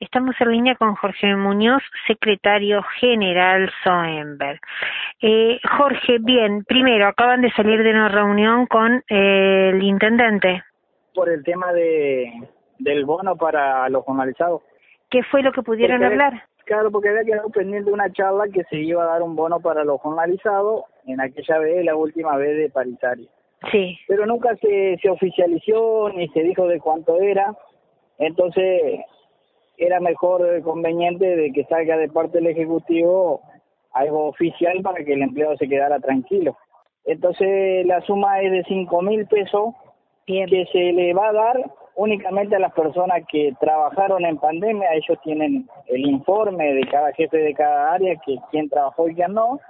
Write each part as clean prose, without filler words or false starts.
estamos en línea con Jorge Muñoz, secretario general SOEMBER. Jorge, bien, primero, acaban de salir de una reunión con el intendente. Por el tema del bono para los formalizados. ¿Qué fue lo que pudieron hablar? Claro, porque había quedado pendiente una charla que se iba a dar un bono para los formalizados en aquella vez, la última vez de paritaria. Sí. Pero nunca se oficializó ni se dijo de cuánto era, entonces era mejor conveniente de que salga de parte del Ejecutivo algo oficial para que el empleado se quedara tranquilo. Entonces la suma es de 5.000 pesos. Bien. Que se le va a dar únicamente a las personas que trabajaron en pandemia. Ellos tienen el informe de cada jefe de cada área, que quién trabajó y quién no,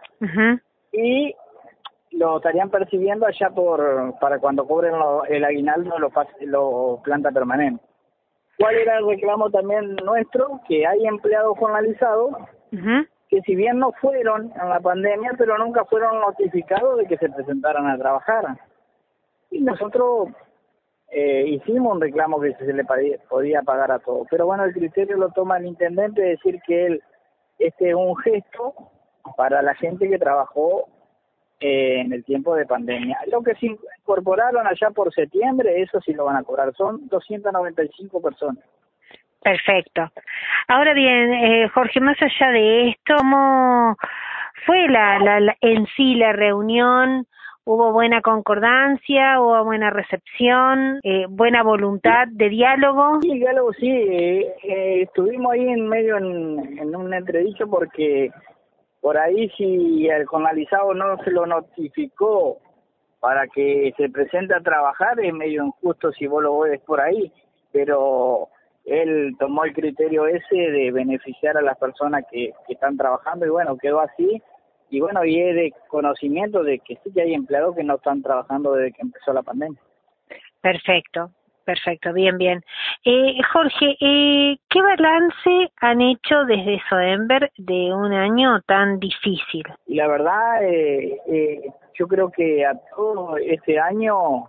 y lo estarían percibiendo allá para cuando cobren el aguinaldo los planta permanente. ¿Cuál era el reclamo también nuestro? Que hay empleados formalizados que si bien no fueron en la pandemia, pero nunca fueron notificados de que se presentaran a trabajar. Y nosotros hicimos un reclamo que se le podía pagar a todos. Pero bueno, el criterio lo toma el intendente, decir que este es un gesto para la gente que trabajó en el tiempo de pandemia. Lo que se incorporaron allá por septiembre, eso sí lo van a cobrar. Son 295 personas. Perfecto. Ahora bien, Jorge, más allá de esto, ¿cómo fue en sí la reunión? ¿Hubo buena concordancia? ¿Hubo buena recepción? ¿Buena voluntad de diálogo? Sí, diálogo sí. Estuvimos ahí en medio en un entredicho porque por ahí si el formalizado no se lo notificó para que se presente a trabajar, es medio injusto si vos lo ves por ahí, pero él tomó el criterio ese de beneficiar a las personas que están trabajando y bueno, quedó así. Y bueno, y es de conocimiento de que sí que hay empleados que no están trabajando desde que empezó la pandemia. Perfecto, bien. Jorge, ¿qué balance han hecho desde SOEMBER de un año tan difícil? Y la verdad, yo creo que a todo este año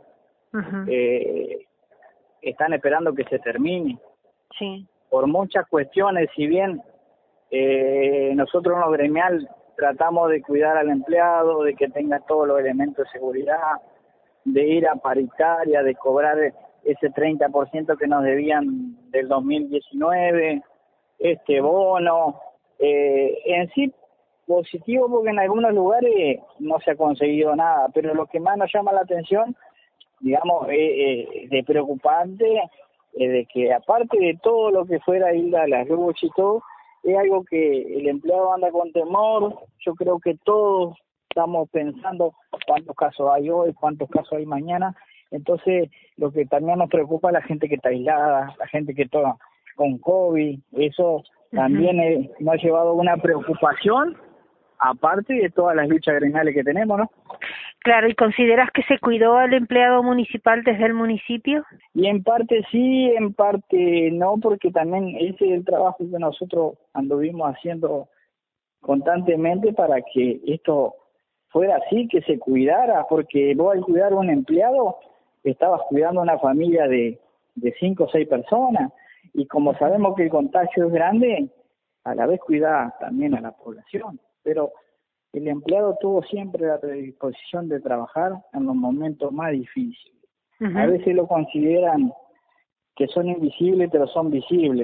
están esperando que se termine. Sí. Por muchas cuestiones, si bien nosotros en lo gremial tratamos de cuidar al empleado, de que tenga todos los elementos de seguridad, de ir a paritaria, de cobrar ese 30% que nos debían del 2019, este bono, en sí positivo porque en algunos lugares no se ha conseguido nada, pero lo que más nos llama la atención, digamos, de preocupante, de que aparte de todo lo que fuera ir a las luchas y todo, es algo que el empleado anda con temor. Yo creo que todos estamos pensando cuántos casos hay hoy, cuántos casos hay mañana. Entonces, lo que también nos preocupa es la gente que está aislada, la gente que está con COVID. Eso también nos ha llevado a una preocupación, aparte de todas las luchas gremiales que tenemos, ¿no? Claro, ¿y consideras que se cuidó al empleado municipal desde el municipio? Y en parte sí, en parte no, porque también ese es el trabajo que nosotros anduvimos haciendo constantemente para que esto fuera así, que se cuidara, porque vos al cuidar a un empleado estabas cuidando a una familia de 5 o 6 personas, y como sabemos que el contagio es grande, a la vez cuidar también a la población, pero el empleado tuvo siempre la predisposición de trabajar en los momentos más difíciles. A veces lo consideran que son invisibles, pero son visibles.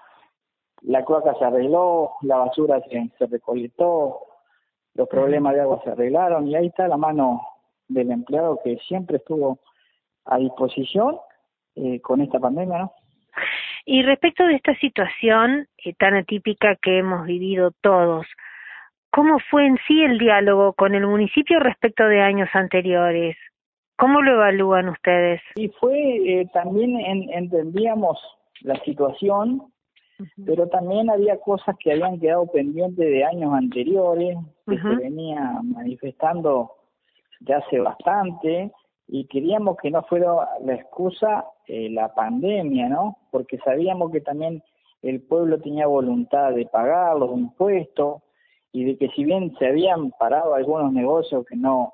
La cloaca se arregló, la basura se recolectó, los problemas de agua se arreglaron, y ahí está la mano del empleado que siempre estuvo a disposición con esta pandemia, ¿no? Y respecto de esta situación tan atípica que hemos vivido todos, ¿cómo fue en sí el diálogo con el municipio respecto de años anteriores? ¿Cómo lo evalúan ustedes? Y fue, también entendíamos la situación, pero también había cosas que habían quedado pendientes de años anteriores, que se venía manifestando de hace bastante, y queríamos que no fuera la excusa la pandemia, ¿no? Porque sabíamos que también el pueblo tenía voluntad de pagar los impuestos, y de que si bien se habían parado algunos negocios que no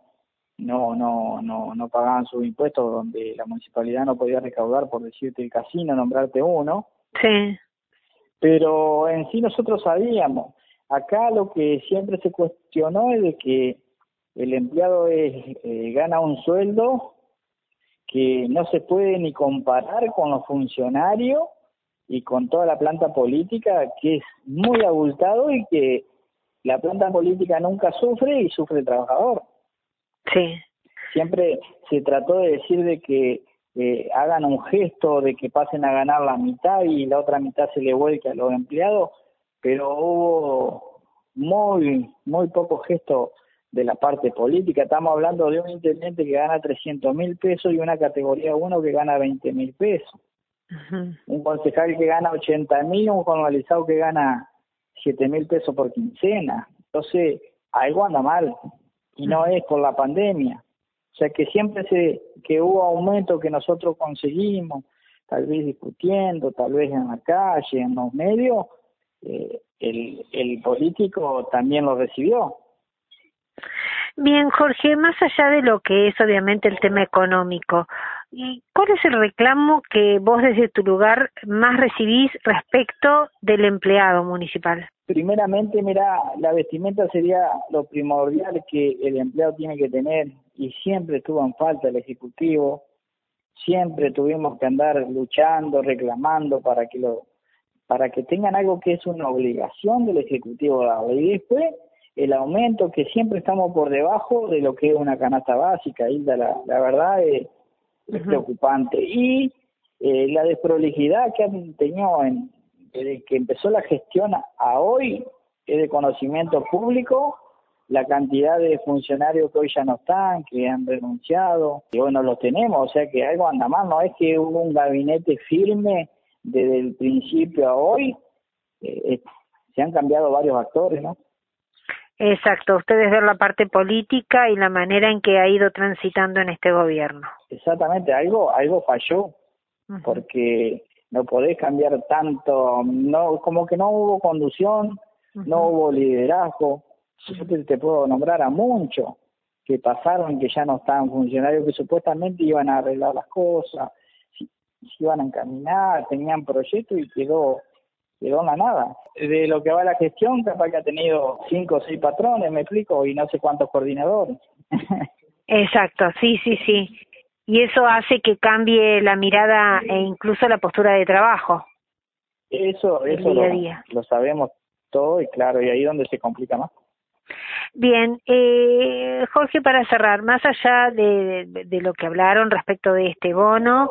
pagaban sus impuestos, donde la municipalidad no podía recaudar, por decirte el casino, nombrarte uno. Sí. pero en sí nosotros sabíamos. Acá lo que siempre se cuestionó es de que el empleado gana un sueldo que no se puede ni comparar con los funcionarios y con toda la planta política, que es muy abultado y que la planta política nunca sufre y sufre el trabajador. Sí. Siempre se trató de decir de que hagan un gesto, de que pasen a ganar la mitad y la otra mitad se le vuelque a los empleados, pero hubo muy poco gesto de la parte política. Estamos hablando de un intendente que gana 300.000 pesos y una categoría 1 que gana 20.000 pesos. Uh-huh. Un concejal que gana 80.000, un jornalizado que gana 7.000 pesos por quincena. Entonces, algo anda mal y no es por la pandemia. O sea que siempre que hubo aumento que nosotros conseguimos, tal vez discutiendo, tal vez en la calle, en los medios, el político también lo recibió. Bien, Jorge, más allá de lo que es obviamente el tema económico, ¿y cuál es el reclamo que vos desde tu lugar más recibís respecto del empleado municipal? Primeramente, mira, la vestimenta sería lo primordial que el empleado tiene que tener, y siempre estuvo en falta el Ejecutivo, siempre tuvimos que andar luchando, reclamando para que tengan algo que es una obligación del Ejecutivo darle. Y después el aumento, que siempre estamos por debajo de lo que es una canasta básica, Hilda, la verdad es preocupante. Y la desprolijidad que han tenido desde que empezó la gestión a hoy es de conocimiento público, la cantidad de funcionarios que hoy ya no están, que han renunciado, y hoy no los tenemos, o sea que algo anda mal, no es que hubo un gabinete firme desde el principio a hoy, se han cambiado varios actores, ¿no? Exacto, ustedes ven la parte política y la manera en que ha ido transitando en este gobierno. Exactamente, algo falló, porque no podés cambiar tanto, no, como que no hubo conducción, no hubo liderazgo. Yo te puedo nombrar a muchos que pasaron, que ya no estaban funcionarios, que supuestamente iban a arreglar las cosas, se iban a encaminar, tenían proyectos y quedó en la nada. De lo que va la gestión, capaz que ha tenido 5 o 6 patrones, me explico, y no sé cuántos coordinadores. Exacto, sí. Y eso hace que cambie la mirada e incluso la postura de trabajo. Eso día a día. Lo sabemos todo, y claro, y ahí es donde se complica más. Bien, Jorge, para cerrar, más allá de lo que hablaron respecto de este bono,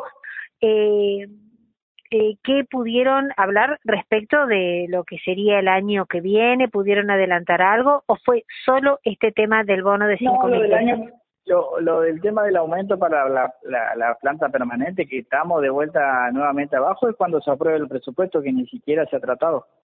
¿qué pudieron hablar respecto de lo que sería el año que viene? ¿Pudieron adelantar algo o fue solo este tema del bono de 5.000 pesos? Lo del tema del aumento para la planta permanente, que estamos de vuelta nuevamente abajo, es cuando se apruebe el presupuesto, que ni siquiera se ha tratado.